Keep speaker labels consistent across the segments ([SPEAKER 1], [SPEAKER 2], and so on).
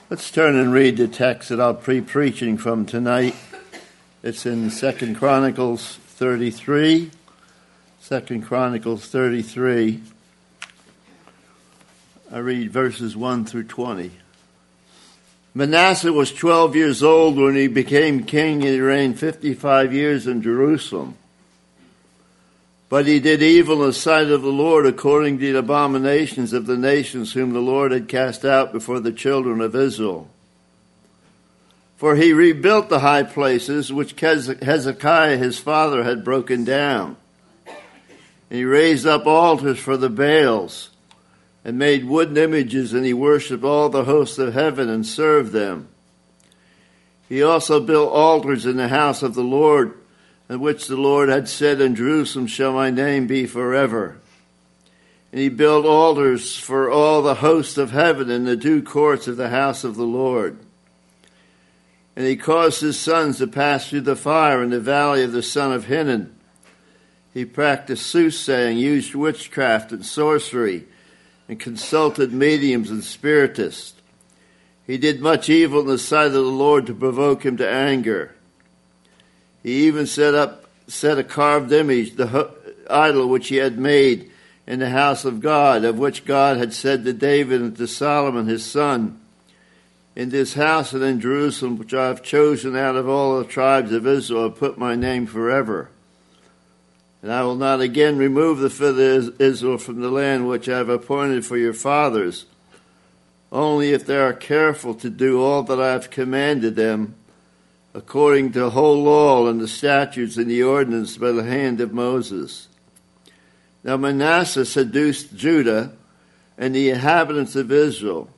[SPEAKER 1] Let's turn and read the text that I'll be preaching from tonight. It's in 2 Chronicles 33. 2 Chronicles 33. I read verses 1 through 20. Manasseh was 12 years old when he became king, and he reigned 55 years in Jerusalem. But he did evil in the sight of the Lord according to the abominations of the nations whom the Lord had cast out before the children of Israel. For he rebuilt the high places which Hezekiah his father had broken down. And he raised up altars for the Baals and made wooden images, and he worshipped all the hosts of heaven and served them. He also built altars in the house of the Lord, in which the Lord had said, "In Jerusalem shall my name be forever." And he built altars for all the hosts of heaven in the due courts of the house of the Lord. And he caused his sons to pass through the fire in the valley of the son of Hinnom. He practiced soothsaying, used witchcraft and sorcery, and consulted mediums and spiritists. He did much evil in the sight of the Lord to provoke him to anger. He even set a carved image, the idol which he had made in the house of God, of which God had said to David and to Solomon his son, "In this house and in Jerusalem, which I have chosen out of all the tribes of Israel, I have put my name forever. And I will not again remove the filth of Israel from the land which I have appointed for your fathers, only if they are careful to do all that I have commanded them, according to the whole law and the statutes and the ordinance by the hand of Moses." Now Manasseh seduced Judah and the inhabitants of Israel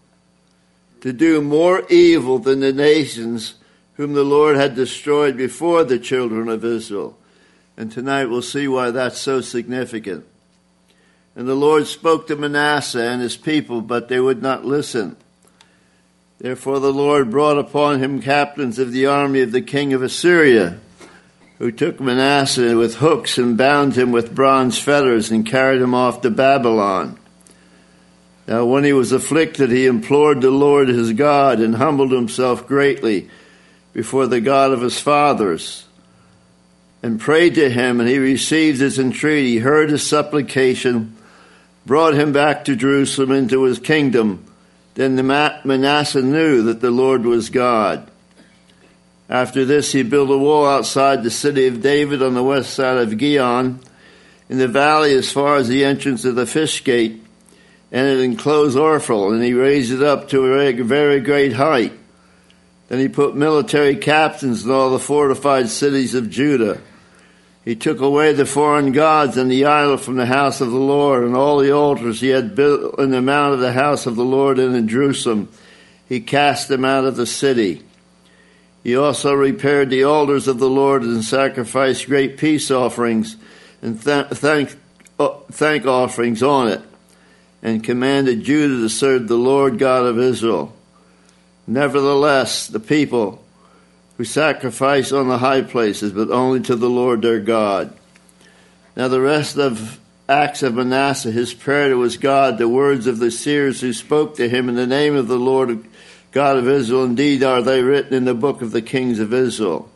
[SPEAKER 1] to do more evil than the nations whom the Lord had destroyed before the children of Israel. And tonight we'll see why that's so significant. And the Lord spoke to Manasseh and his people, but they would not listen. Therefore the Lord brought upon him captains of the army of the king of Assyria, who took Manasseh with hooks and bound him with bronze fetters and carried him off to Babylon. Now when he was afflicted, he implored the Lord his God and humbled himself greatly before the God of his fathers and prayed to him, and he received his entreaty, heard his supplication, brought him back to Jerusalem into his kingdom. Then Manasseh knew that the Lord was God. After this, he built a wall outside the city of David on the west side of Gihon, in the valley as far as the entrance of the fish gate, and it enclosed Orphel, and he raised it up to a very great height. Then he put military captains in all the fortified cities of Judah. He took away the foreign gods and the idol from the house of the Lord, and all the altars he had built in the mount of the house of the Lord and in Jerusalem. He cast them out of the city. He also repaired the altars of the Lord and sacrificed great peace offerings and thank offerings on it, and commanded Judah to serve the Lord God of Israel. Nevertheless, the people who sacrifice on the high places, but only to the Lord their God. Now the rest of acts of Manasseh, his prayer to his God, the words of the seers who spoke to him in the name of the Lord God of Israel, indeed are they written in the book of the kings of Israel.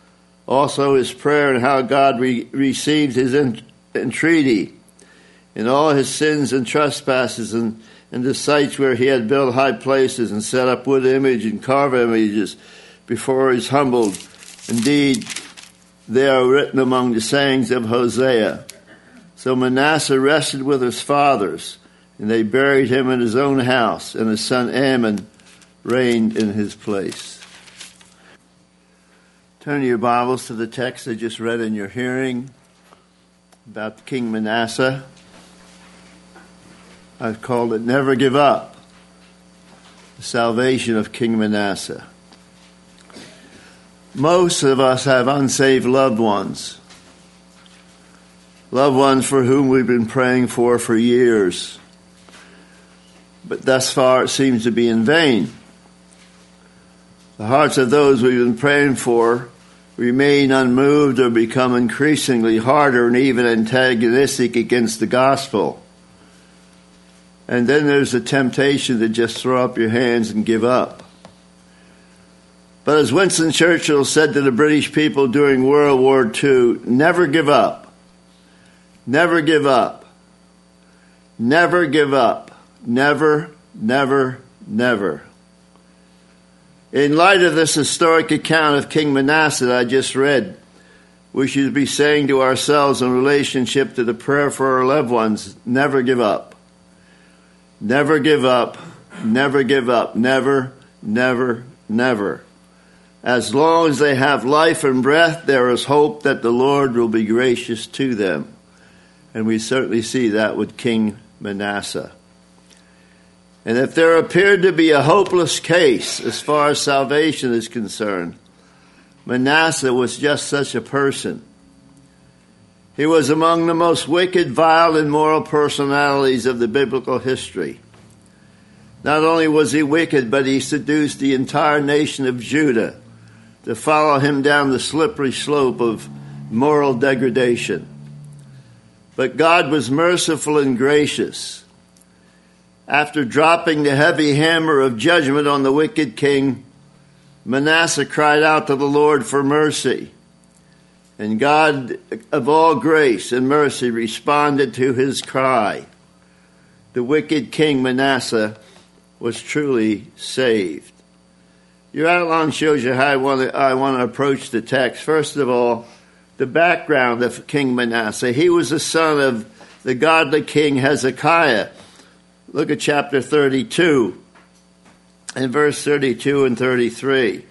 [SPEAKER 1] Also his prayer and how God received his entreaty in all his sins and trespasses, and the sites where he had built high places and set up wood image and carved images before he was humbled. Indeed, they are written among the sayings of Hosea. So Manasseh rested with his fathers, and they buried him in his own house, and his son Amon reigned in his place. Turn your Bibles to the text I just read in your hearing about King Manasseh. I've called it "Never Give Up," the salvation of King Manasseh. Most of us have unsaved loved ones for whom we've been praying for years. But thus far it seems to be in vain. The hearts of those we've been praying for remain unmoved or become increasingly harder and even antagonistic against the gospel. And then there's a temptation to just throw up your hands and give up. But as Winston Churchill said to the British people during World War II, never give up. Never give up. Never give up. Never, never, never. In light of this historic account of King Manasseh that I just read, we should be saying to ourselves in relationship to the prayer for our loved ones, never give up. Never give up. Never give up. Never, never, never. As long as they have life and breath, there is hope that the Lord will be gracious to them. And we certainly see that with King Manasseh. And if there appeared to be a hopeless case as far as salvation is concerned, Manasseh was just such a person. He was among the most wicked, vile, and immoral personalities of the biblical history. Not only was he wicked, but he seduced the entire nation of Judah to follow him down the slippery slope of moral degradation. But God was merciful and gracious. After dropping the heavy hammer of judgment on the wicked king, Manasseh cried out to the Lord for mercy. And God of all grace and mercy responded to his cry. The wicked king Manasseh was truly saved. Your outline shows you how I want to approach the text. First of all, the background of King Manasseh. He was the son of the godly king Hezekiah. Look at chapter 32 and verse 32 and 33.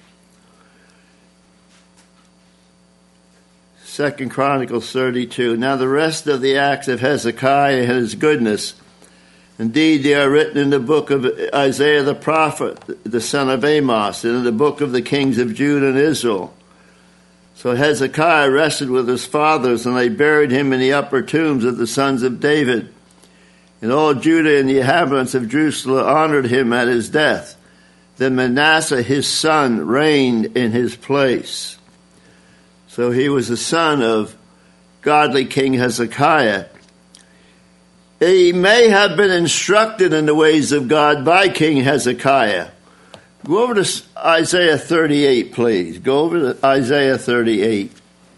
[SPEAKER 1] 2 Chronicles 32. Now the rest of the acts of Hezekiah and his goodness, indeed, they are written in the book of Isaiah the prophet, the son of Amos, and in the book of the kings of Judah and Israel. So Hezekiah rested with his fathers, and they buried him in the upper tombs of the sons of David. And all Judah and the inhabitants of Jerusalem honored him at his death. Then Manasseh, his son, reigned in his place. So he was the son of godly King Hezekiah. He may have been instructed in the ways of God by King Hezekiah. Go over to Isaiah 38, please. Go over to Isaiah 38.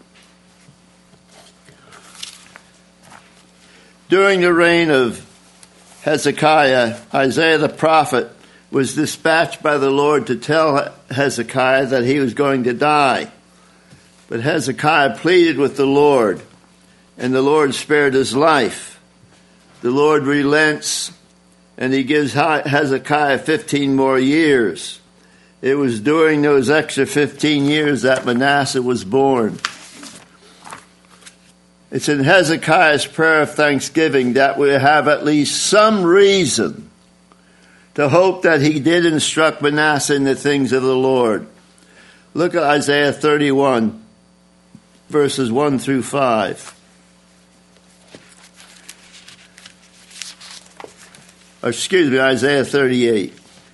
[SPEAKER 1] During the reign of Hezekiah, Isaiah the prophet was dispatched by the Lord to tell Hezekiah that he was going to die. But Hezekiah pleaded with the Lord, and the Lord spared his life. The Lord relents, and he gives Hezekiah 15 more years. It was during those extra 15 years that Manasseh was born. It's in Hezekiah's prayer of thanksgiving that we have at least some reason to hope that he did instruct Manasseh in the things of the Lord. Look at Isaiah 31, verses 1 through 5. Isaiah 38.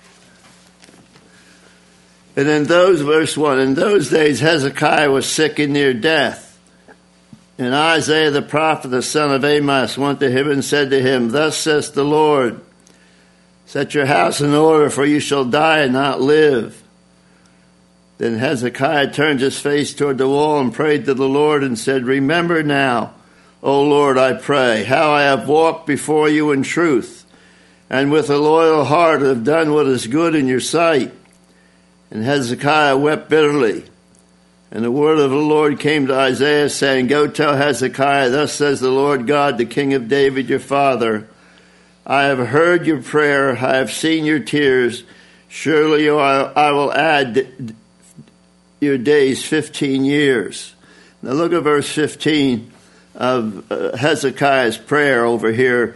[SPEAKER 1] And in verse 1, in those days Hezekiah was sick and near death. And Isaiah the prophet, the son of Amos, went to him and said to him, Thus says the Lord, set your house in order, for you shall die and not live. Then Hezekiah turned his face toward the wall and prayed to the Lord and said, Remember now, O Lord, I pray, how I have walked before you in truth, and with a loyal heart have done what is good in your sight. And Hezekiah wept bitterly. And the word of the Lord came to Isaiah, saying, Go tell Hezekiah, thus says the Lord God, the King of David, your father, I have heard your prayer, I have seen your tears. Surely I will add your days 15 years. Now look at verse 15 of Hezekiah's prayer over here,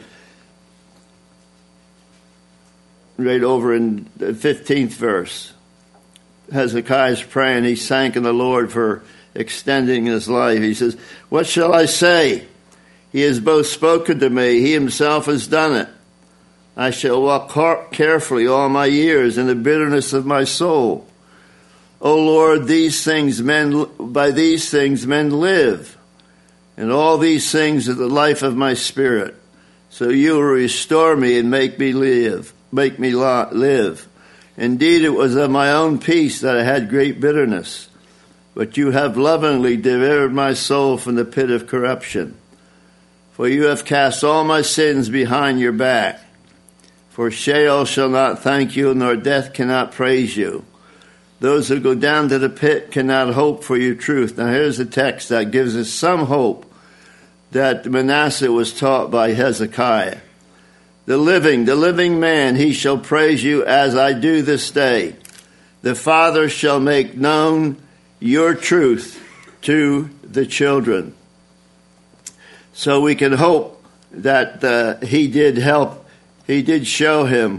[SPEAKER 1] right over in the 15th verse. Hezekiah's praying. He sank in the Lord for extending his life. He says, What shall I say? He has both spoken to me. He himself has done it. I shall walk carefully all my years in the bitterness of my soul. O Lord, by these things men live, and all these things are the life of my spirit. So you will restore me and make me live. Indeed, it was of my own peace that I had great bitterness. But you have lovingly delivered my soul from the pit of corruption. For you have cast all my sins behind your back. For Sheol shall not thank you, nor death cannot praise you. Those who go down to the pit cannot hope for your truth. Now here's a text that gives us some hope that Manasseh was taught by Hezekiah. The living man, he shall praise you as I do this day. The Father shall make known your truth to the children. So we can hope that he did show him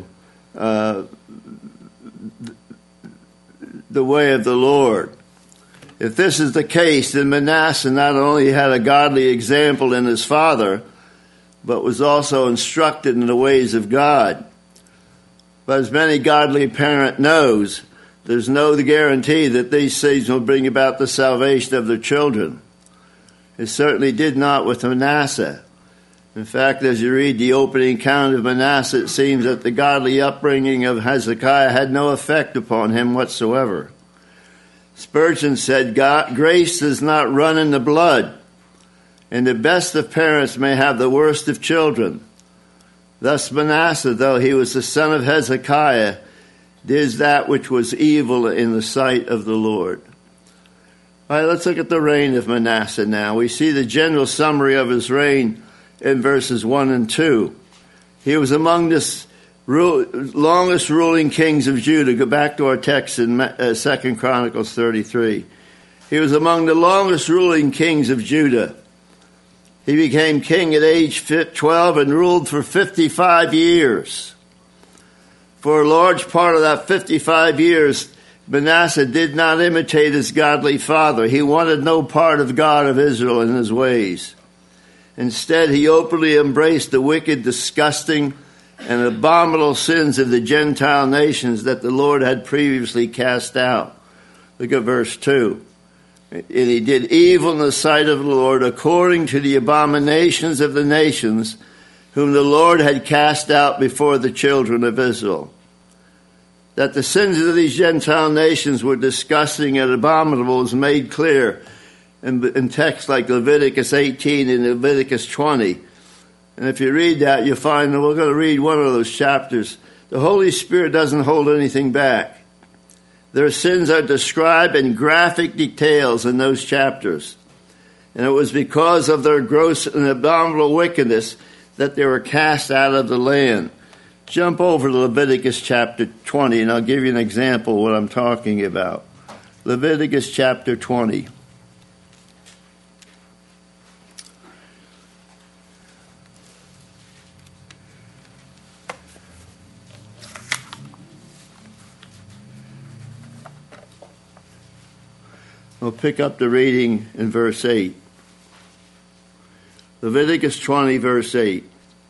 [SPEAKER 1] the way of the Lord. If this is the case, then Manasseh not only had a godly example in his father, but was also instructed in the ways of God. But as many godly parent knows, there's no guarantee that these things will bring about the salvation of their children. It certainly did not with Manasseh. In fact, as you read the opening account of Manasseh, it seems that the godly upbringing of Hezekiah had no effect upon him whatsoever. Spurgeon said, grace does not run in the blood, and the best of parents may have the worst of children. Thus Manasseh, though he was the son of Hezekiah, did that which was evil in the sight of the Lord. All right, let's look at the reign of Manasseh now. We see the general summary of his reign in verses 1 and 2. He was among the longest ruling kings of Judah. Go back to our text in 2 Chronicles 33. He was among the longest ruling kings of Judah. He became king at age 12 and ruled for 55 years. For a large part of that 55 years, Manasseh did not imitate his godly father. He wanted no part of God of Israel in his ways. Instead, he openly embraced the wicked, disgusting, and abominable sins of the Gentile nations that the Lord had previously cast out. Look at verse 2. And he did evil in the sight of the Lord according to the abominations of the nations whom the Lord had cast out before the children of Israel. That the sins of these Gentile nations were disgusting and abominable is made clear in texts like Leviticus 18 and Leviticus 20. And if you read that, you'll find that we're going to read one of those chapters. The Holy Spirit doesn't hold anything back. Their sins are described in graphic details in those chapters. And it was because of their gross and abominable wickedness that they were cast out of the land. Jump over to Leviticus chapter 20, and I'll give you an example of what I'm talking about. Leviticus chapter 20. We'll pick up the reading in verse 8. Leviticus 20, verse 8.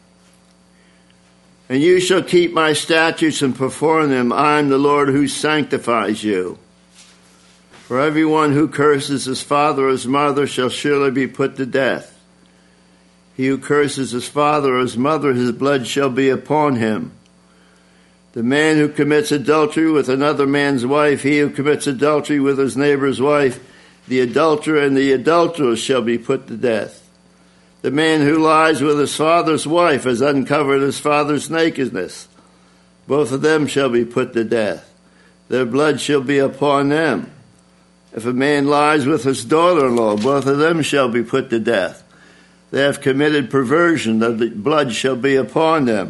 [SPEAKER 1] And you shall keep my statutes and perform them. I am the Lord who sanctifies you. For everyone who curses his father or his mother shall surely be put to death. He who curses his father or his mother, his blood shall be upon him. The man who commits adultery with another man's wife, he who commits adultery with his neighbor's wife, the adulterer and the adulteress shall be put to death. The man who lies with his father's wife has uncovered his father's nakedness. Both of them shall be put to death. Their blood shall be upon them. If a man lies with his daughter-in-law, both of them shall be put to death. They have committed perversion, the blood shall be upon them.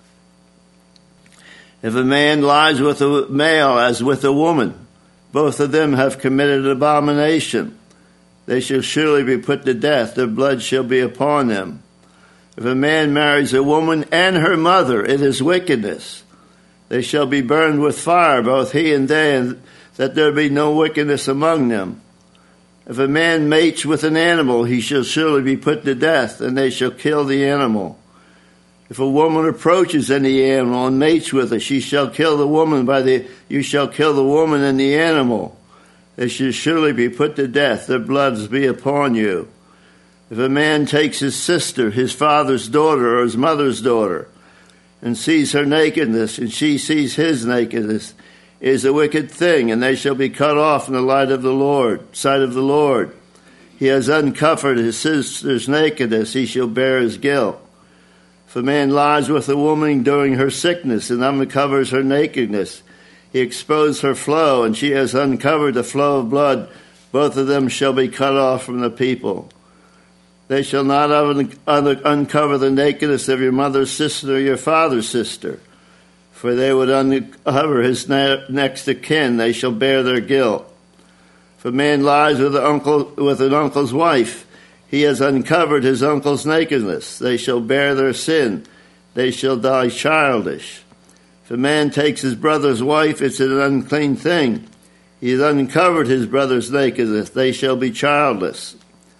[SPEAKER 1] If a man lies with a male as with a woman, both of them have committed abomination. They shall surely be put to death. Their blood shall be upon them. If a man marries a woman and her mother, it is wickedness. They shall be burned with fire, both he and they, and that there be no wickedness among them. If a man mates with an animal, he shall surely be put to death, and they shall kill the animal. If a woman approaches any animal and mates with it, she shall kill the woman you shall kill the woman and the animal. They shall surely be put to death. Their bloods be upon you. If a man takes his sister, his father's daughter, or his mother's daughter, and sees her nakedness, and she sees his nakedness, is a wicked thing, and they shall be cut off in the sight of the Lord. He has uncovered his sister's nakedness, he shall bear his guilt. If a man lies with a woman during her sickness and uncovers her nakedness, he exposed her flow, and she has uncovered the flow of blood. Both of them shall be cut off from the people. They shall not uncover the nakedness of your mother's sister or your father's sister, for they would uncover his next of kin. They shall bear their guilt. If a man lies with an uncle's wife, he has uncovered his uncle's nakedness. They shall bear their sin. They shall die childish. If a man takes his brother's wife, it's an unclean thing. He has uncovered his brother's nakedness. They shall be childless.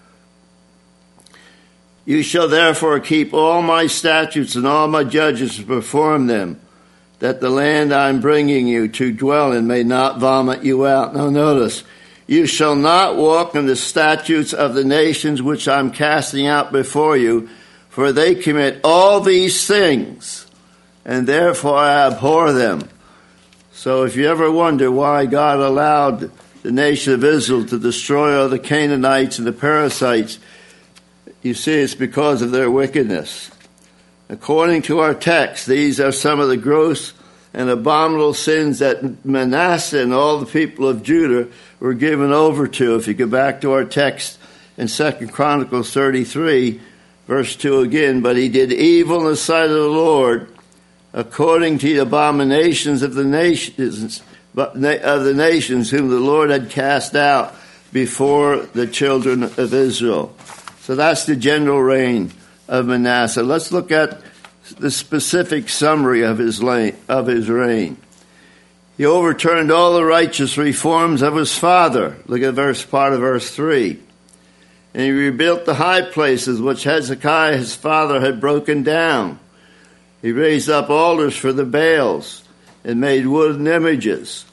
[SPEAKER 1] You shall therefore keep all my statutes and all my judgments to perform them, that the land I am bringing you to dwell in may not vomit you out. Now notice, you shall not walk in the statutes of the nations which I am casting out before you, for they commit all these things, and therefore I abhor them. So if you ever wonder why God allowed the nation of Israel to destroy all the Canaanites and the Perizzites, you see it's because of their wickedness. According to our text, these are some of the gross and abominable sins that Manasseh and all the people of Judah were given over to. If you go back to our text in 2 Chronicles 33, verse 2 again, but he did evil in the sight of the Lord, according to the abominations of the nations whom the Lord had cast out before the children of Israel. So that's the general reign of Manasseh. Let's look at the specific summary of his reign. He overturned all the righteous reforms of his father. Look at part of verse 3. And he rebuilt the high places which Hezekiah his father had broken down. He raised up altars for the Baals and made wooden images.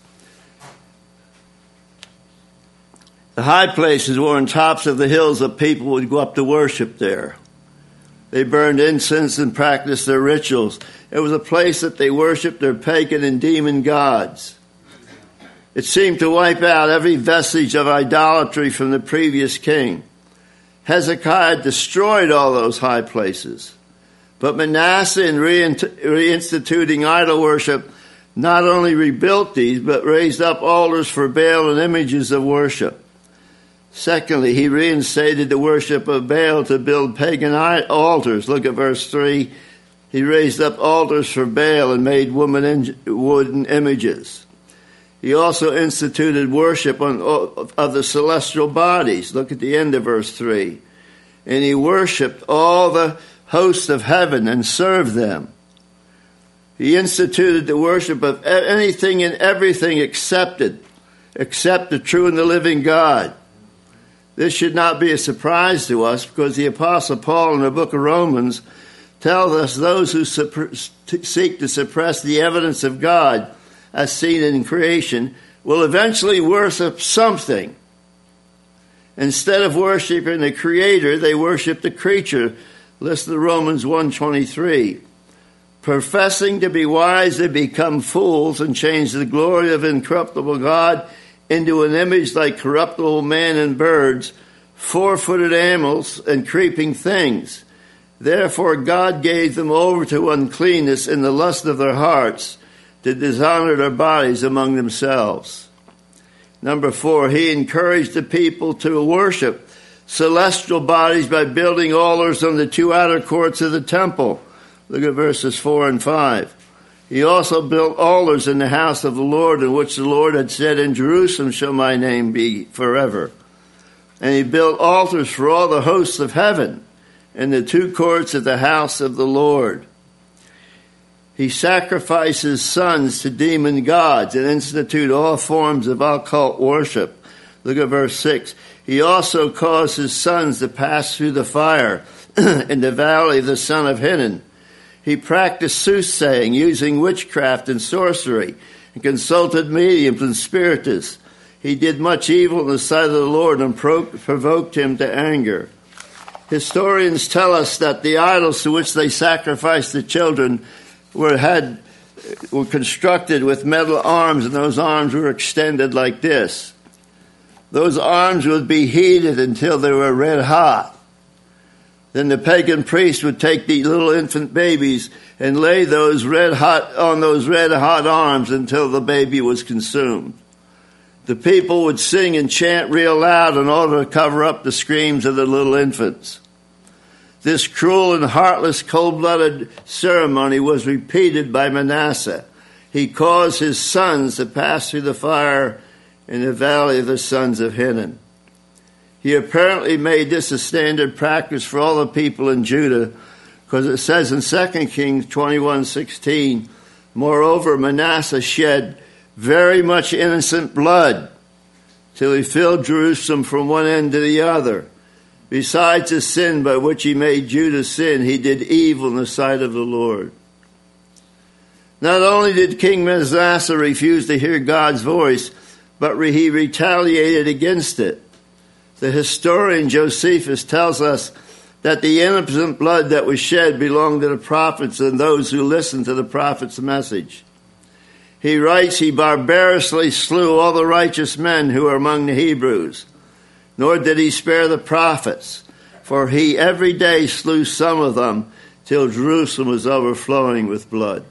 [SPEAKER 1] The high places were on tops of the hills that people would go up to worship there. They burned incense and practiced their rituals. It was a place that they worshiped their pagan and demon gods. It seemed to wipe out every vestige of idolatry from the previous king. Hezekiah destroyed all those high places. But Manasseh, in reinstituting idol worship, not only rebuilt these, but raised up altars for Baal and images of worship. Secondly, he reinstated the worship of Baal to build pagan altars. Look at verse 3. He raised up altars for Baal and made wooden images. He also instituted worship of the celestial bodies. Look at the end of verse 3. And he worshipped all the hosts of heaven and served them. He instituted the worship of anything and everything except the true and the living God. This should not be a surprise to us, because the Apostle Paul in the book of Romans tells us those who seek to suppress the evidence of God as seen in creation will eventually worship something. Instead of worshiping the Creator, they worship the creature. Listen to Romans 1:23. Professing to be wise, they become fools and change the glory of incorruptible God into an image like corruptible man and birds, four-footed animals, and creeping things. Therefore God gave them over to uncleanness in the lust of their hearts, to dishonor their bodies among themselves. Number 4, he encouraged the people to worship celestial bodies by building altars on the 2 outer courts of the temple. Look at verses 4 and 5. He also built altars in the house of the Lord, in which the Lord had said, in Jerusalem shall my name be forever. And he built altars for all the hosts of heaven in the 2 courts of the house of the Lord. He sacrificed his sons to demon gods and instituted all forms of occult worship. Look at verse 6. He also caused his sons to pass through the fire in the valley of the son of Hinnom. He practiced soothsaying, using witchcraft and sorcery, and consulted mediums and spiritists. He did much evil in the sight of the Lord and provoked him to anger. Historians tell us that the idols to which they sacrificed the children were constructed with metal arms, and those arms were extended like this. Those arms would be heated until they were red hot. Then the pagan priest would take the little infant babies and lay those red hot arms until the baby was consumed. The people would sing and chant real loud in order to cover up the screams of the little infants. This cruel and heartless, cold-blooded ceremony was repeated by Manasseh. He caused his sons to pass through the fire in the valley of the sons of Hinnom. He apparently made this a standard practice for all the people in Judah, because it says in 2 Kings 21:16, moreover, Manasseh shed very much innocent blood till he filled Jerusalem from one end to the other. Besides the sin by which he made Judah sin, he did evil in the sight of the Lord. Not only did King Manasseh refuse to hear God's voice, but he retaliated against it. The historian Josephus tells us that the innocent blood that was shed belonged to the prophets and those who listened to the prophet's message. He writes, he barbarously slew all the righteous men who were among the Hebrews, nor did he spare the prophets, for he every day slew some of them till Jerusalem was overflowing with blood.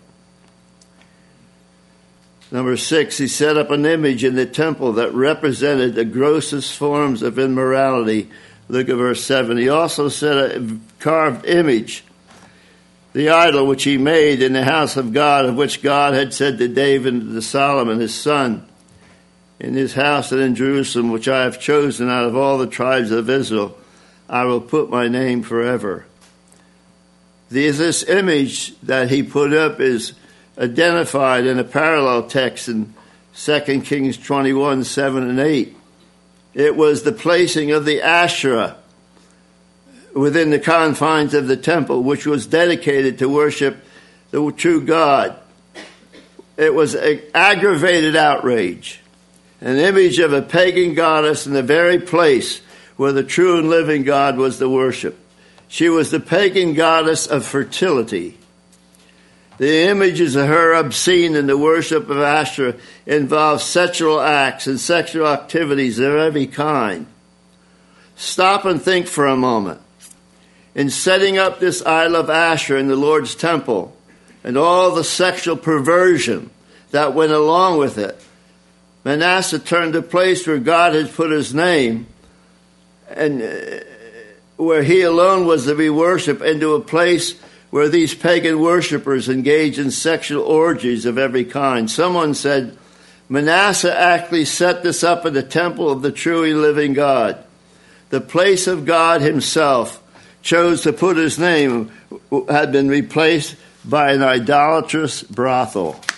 [SPEAKER 1] Number 6, he set up an image in the temple that represented the grossest forms of immorality. Look at verse 7. He also set a carved image, the idol which he made in the house of God, of which God had said to David and to Solomon his son, in his house and in Jerusalem, which I have chosen out of all the tribes of Israel, I will put my name forever. This image that he put up is identified in a parallel text in 2 Kings 21:7 and 8. It was the placing of the Asherah within the confines of the temple, which was dedicated to worship the true God. It was an aggravated outrage, an image of a pagan goddess in the very place where the true and living God was to worship. She was the pagan goddess of fertility. The images of her obscene in the worship of Asherah involve sexual acts and sexual activities of every kind. Stop and think for a moment. In setting up this idol of Asherah in the Lord's temple and all the sexual perversion that went along with it, Manasseh turned the place where God had put his name and where he alone was to be worshipped into a place where these pagan worshippers engaged in sexual orgies of every kind. Someone said, Manasseh actually set this up in the temple of the truly living God. The place of God himself chose to put his name had been replaced by an idolatrous brothel.